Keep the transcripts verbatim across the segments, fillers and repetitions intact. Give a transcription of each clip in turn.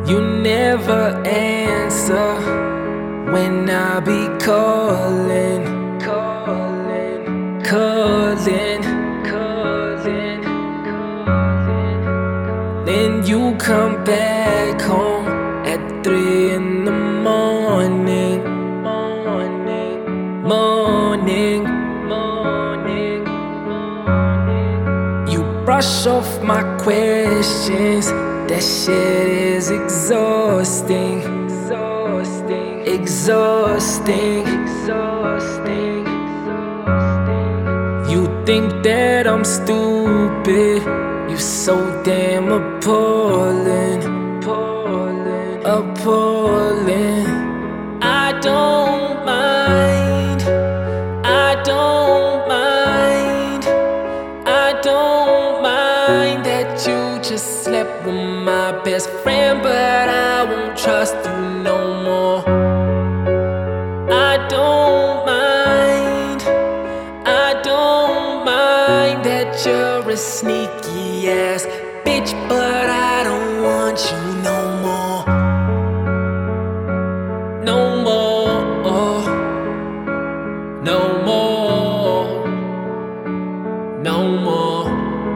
You never answer when I be calling, calling, calling, calling, calling. Then you come back home at three in the morning, morning, morning, morning, morning. You brush off my questions. That shit is exhausting, exhausting, exhausting, exhausting, exhausting. You think that I'm stupid. You so damn appalling, appalling, appalling. I don't mind, I don't mind, I don't mind that you just slept with my best friend, but I won't trust you no more. I don't mind, I don't mind that you're a sneaky ass bitch, but I don't want you no more. No more, no more, no more.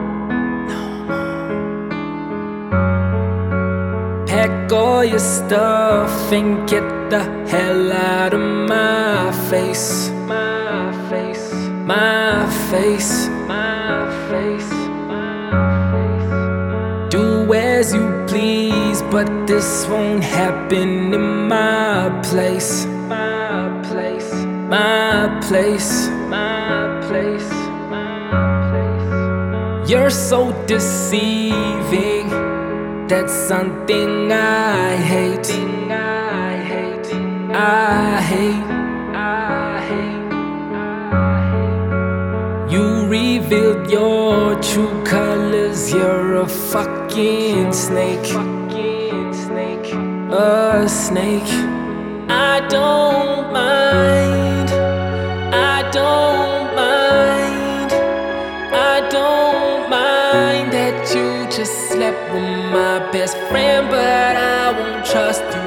Pack all your stuff and get the hell out of my face, my face, my face, my face, my face. Do as you please, but this won't happen in my place, my place, my place, my place, my place. You're so deceiving. That's something I hate, I hate, I hate, I hate, I hate. You revealed your true colors. You're a fucking snake, fucking snake, a snake. I don't mind, I don't mind, I don't mind that you just slept with my best friend, but I won't trust you